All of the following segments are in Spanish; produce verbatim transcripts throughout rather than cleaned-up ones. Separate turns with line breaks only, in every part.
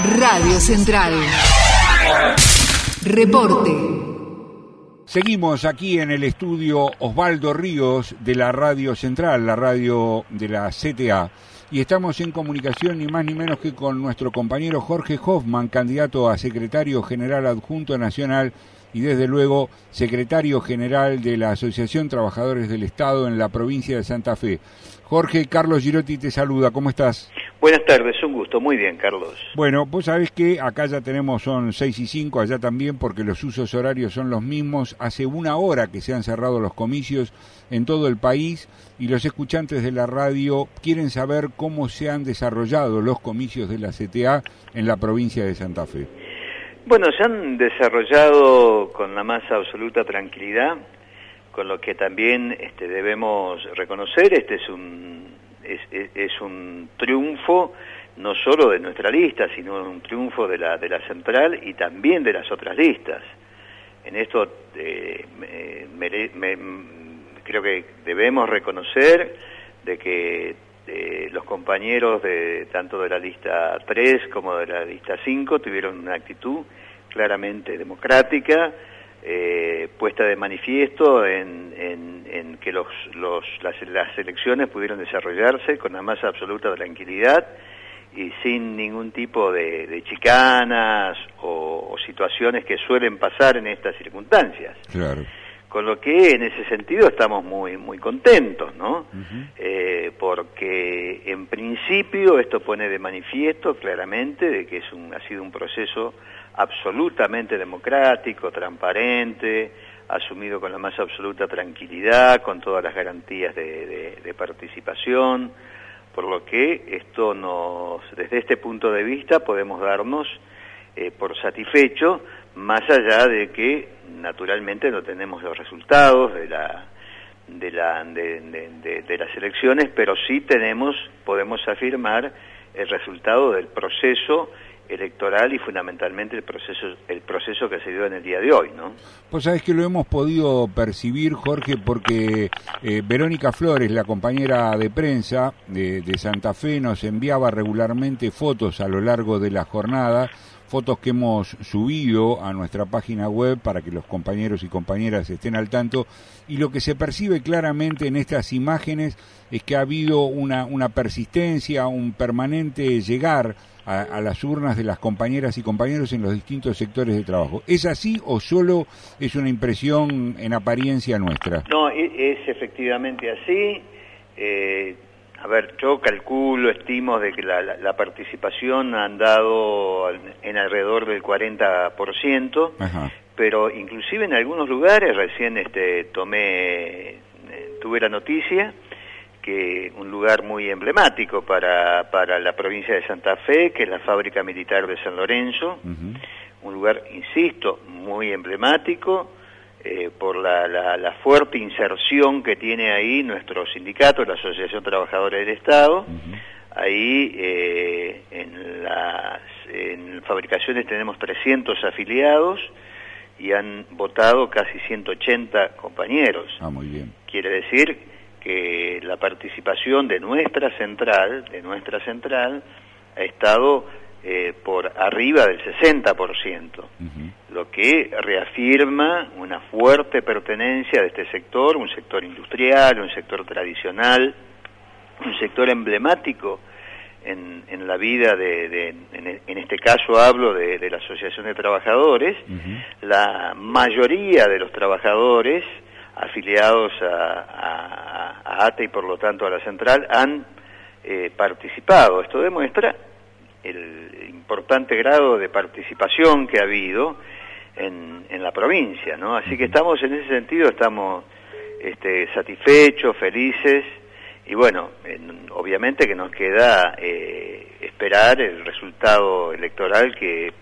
Radio Central. Reporte.
Seguimos aquí en el estudio Osvaldo Ríos de la Radio Central, la radio de la C T A, y estamos en comunicación ni más ni menos que con nuestro compañero Jorge Hoffman, candidato a secretario general adjunto nacional y desde luego secretario general de la Asociación Trabajadores del Estado en la provincia de Santa Fe. Jorge, Carlos Girotti te saluda, ¿cómo estás?
Buenas tardes, un gusto, muy bien, Carlos.
Bueno, vos sabés que acá ya tenemos, son seis y cinco, allá también, porque los usos horarios son los mismos. Hace una hora que se han cerrado los comicios en todo el país y los escuchantes de la radio quieren saber cómo se han desarrollado los comicios de la C T A en la provincia de Santa Fe.
Bueno, se han desarrollado con la más absoluta tranquilidad, con lo que también este, debemos reconocer, este es un es, es, es un triunfo no solo de nuestra lista, sino un triunfo de la de la central y también de las otras listas. En esto eh, me, me, me, creo que debemos reconocer de que eh, los compañeros de tanto de la lista tres como de la lista cinco tuvieron una actitud claramente democrática, Eh, puesta de manifiesto en, en, en que los, los, las, las elecciones pudieron desarrollarse con la más absoluta tranquilidad y sin ningún tipo de, de chicanas o, o situaciones que suelen pasar en estas circunstancias.
Claro.
Con lo que en ese sentido estamos muy muy contentos, ¿no?
Uh-huh.
Eh, porque en principio esto pone de manifiesto claramente de que es un, ha sido un proceso absolutamente democrático, transparente, asumido con la más absoluta tranquilidad, con todas las garantías de, de, de participación, por lo que esto nos, desde este punto de vista podemos darnos eh, por satisfecho, más allá de que naturalmente no tenemos los resultados de la de la de, de, de, de las elecciones, pero sí tenemos, podemos afirmar el resultado del proceso electoral y fundamentalmente el proceso el proceso que se dio en el día de hoy, ¿no?
Pues sabés que lo hemos podido percibir, Jorge, porque eh, Verónica Flores, la compañera de prensa de, de Santa Fe, nos enviaba regularmente fotos a lo largo de la jornada, fotos que hemos subido a nuestra página web para que los compañeros y compañeras estén al tanto, y lo que se percibe claramente en estas imágenes es que ha habido una, una persistencia, un permanente llegar a, a las urnas de las compañeras y compañeros en los distintos sectores de trabajo. ¿Es así o solo es una impresión en apariencia nuestra?
No, es efectivamente así. Eh, a ver, yo calculo, estimo de que la, la, la participación ha andado en alrededor del cuarenta por ciento,
Ajá.
Pero inclusive en algunos lugares, recién este tomé, tuve la noticia que un lugar muy emblemático para, para la provincia de Santa Fe, que es la Fábrica Militar de San Lorenzo, uh-huh. Un lugar, insisto, muy emblemático, eh, por la, la, la fuerte inserción que tiene ahí nuestro sindicato, la Asociación Trabajadores del Estado. Uh-huh. Ahí eh, en las en fabricaciones tenemos trescientos afiliados y han votado casi ciento ochenta compañeros.
Ah, muy bien.
Quiere decir que la participación de nuestra central, de nuestra central, ha estado eh, por arriba del sesenta por ciento, uh-huh. Lo que reafirma una fuerte pertenencia de este sector, un sector industrial, un sector tradicional, un sector emblemático en, en la vida de, de en, en este caso hablo de, de la Asociación de Trabajadores. Uh-huh. La mayoría de los trabajadores afiliados a, a, a A T E y por lo tanto a la central han eh, participado. Esto demuestra el importante grado de participación que ha habido en, en la provincia, ¿no? Así que estamos en ese sentido, estamos este, satisfechos, felices, y bueno, en, obviamente que nos queda eh, esperar el resultado electoral que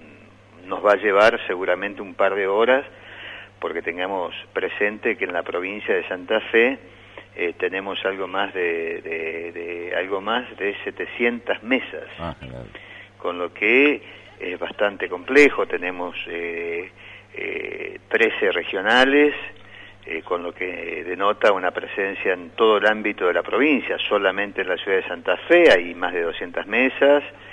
nos va a llevar seguramente un par de horas, porque tengamos presente que en la provincia de Santa Fe eh, tenemos algo más de, de, de algo más de setecientas mesas, ah, claro. Con lo que es bastante complejo. Tenemos eh, eh, trece regionales, eh, con lo que denota una presencia en todo el ámbito de la provincia. Solamente en la ciudad de Santa Fe hay más de doscientas mesas,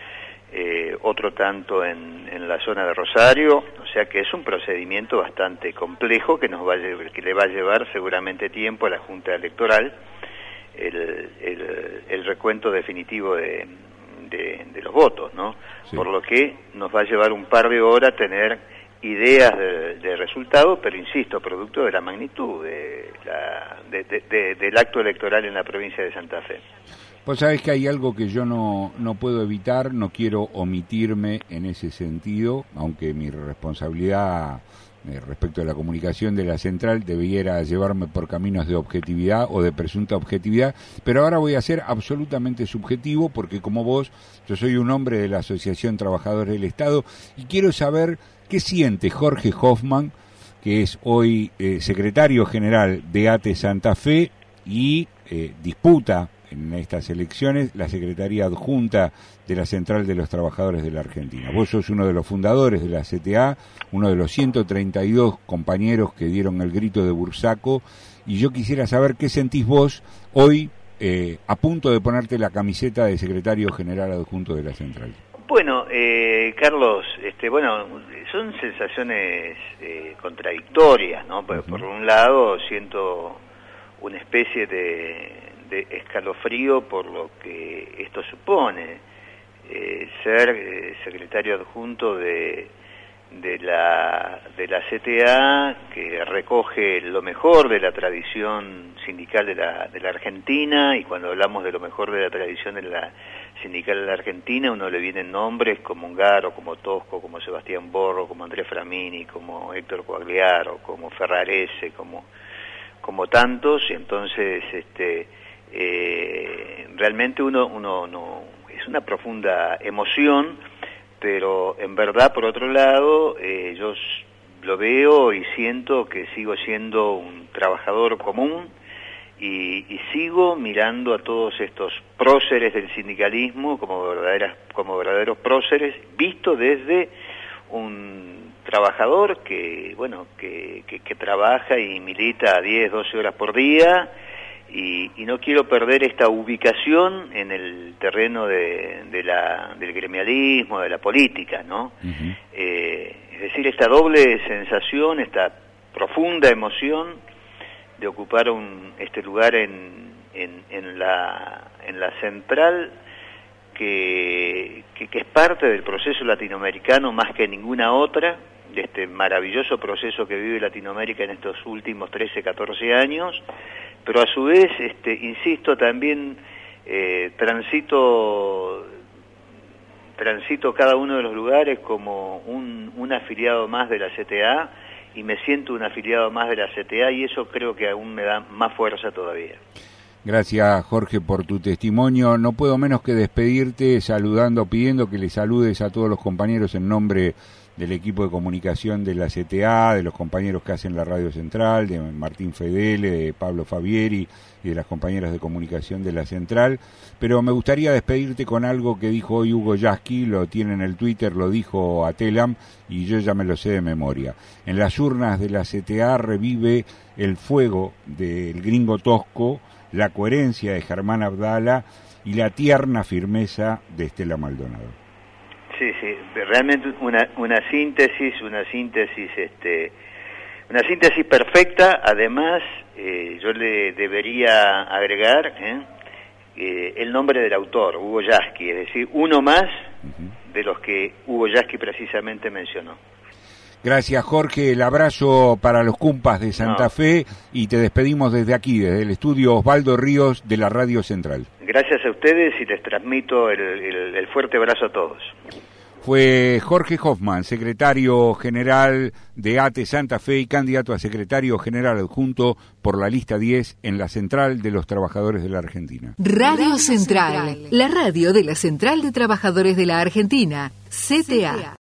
eh, otro tanto en, en la zona de Rosario, o sea que es un procedimiento bastante complejo que nos va a llevar, que le va a llevar seguramente tiempo a la Junta Electoral el, el, el recuento definitivo de, de, de los votos, ¿no? Sí. Por lo que nos va a llevar un par de horas tener ideas de, de resultados, pero insisto, producto de la magnitud de la, de, de, de, del acto electoral en la provincia de Santa Fe.
Pues sabés que hay algo que yo no, no puedo evitar, no quiero omitirme en ese sentido, aunque mi responsabilidad eh, respecto a la comunicación de la central debiera llevarme por caminos de objetividad o de presunta objetividad, pero ahora voy a ser absolutamente subjetivo porque como vos, yo soy un hombre de la Asociación Trabajadores del Estado y quiero saber qué siente Jorge Hoffman, que es hoy eh, secretario general de A T E Santa Fe y eh, disputa en estas elecciones la Secretaría Adjunta de la Central de los Trabajadores de la Argentina. Vos sos uno de los fundadores de la C T A, uno de los ciento treinta y dos compañeros que dieron el grito de Bursaco, y yo quisiera saber qué sentís vos hoy eh, a punto de ponerte la camiseta de secretario general adjunto de la Central.
Bueno, eh, Carlos, este, bueno, son sensaciones eh, contradictorias, ¿no? Por, uh-huh. por un lado siento una especie de de escalofrío por lo que esto supone, eh, ser eh, secretario adjunto de, de la de la C T A, que recoge lo mejor de la tradición sindical de la de la Argentina, y cuando hablamos de lo mejor de la tradición de la sindical de la Argentina, uno le vienen nombres como Ungaro, como Tosco, como Sebastián Borro, como Andrés Framini, como Héctor Coagliaro, como Ferrarese, como como tantos, y entonces este Eh, realmente uno, uno no es una profunda emoción, pero en verdad por otro lado eh, yo lo veo y siento que sigo siendo un trabajador común y, y sigo mirando a todos estos próceres del sindicalismo como verdaderas como verdaderos próceres, visto desde un trabajador que bueno que, que, que trabaja y milita diez, doce horas por día. Y, y no quiero perder esta ubicación en el terreno de, de la, del gremialismo, de la política, ¿no? Uh-huh. Eh, es decir, esta doble sensación, esta profunda emoción de ocupar un, este lugar en, en, en, la, en la central que, que, que es parte del proceso latinoamericano más que ninguna otra, de este maravilloso proceso que vive Latinoamérica en estos últimos trece, catorce años, pero a su vez, este, insisto, también eh, transito, transito cada uno de los lugares como un, un afiliado más de la C T A y me siento un afiliado más de la C T A y eso creo que aún me da más fuerza todavía.
Gracias, Jorge, por tu testimonio. No puedo menos que despedirte saludando, pidiendo que le saludes a todos los compañeros en nombre del equipo de comunicación de la C T A, de los compañeros que hacen la Radio Central, de Martín Fedele, de Pablo Fabieri y de las compañeras de comunicación de la Central. Pero me gustaría despedirte con algo que dijo hoy Hugo Yasky, lo tiene en el Twitter, lo dijo a Telam y yo ya me lo sé de memoria. En las urnas de la C T A revive el fuego del gringo Tosco, la coherencia de Germán Abdala y la tierna firmeza de Estela Maldonado.
Sí, sí, realmente una una síntesis, una síntesis, este, una síntesis perfecta. Además, eh, yo le debería agregar ¿eh? Eh, el nombre del autor, Hugo Yasky, es decir, uno más uh-huh. de los que Hugo Yasky precisamente mencionó.
Gracias, Jorge. El abrazo para los cumpas de Santa no. Fe y te despedimos desde aquí, desde el estudio Osvaldo Ríos de la Radio Central.
Gracias a ustedes y les transmito el, el, el fuerte abrazo a todos.
Fue Jorge Hoffman, secretario general de A T E Santa Fe y candidato a secretario general adjunto por la lista diez en la Central de los Trabajadores de la Argentina.
Radio Central, la radio de la Central de Trabajadores de la Argentina, C T A.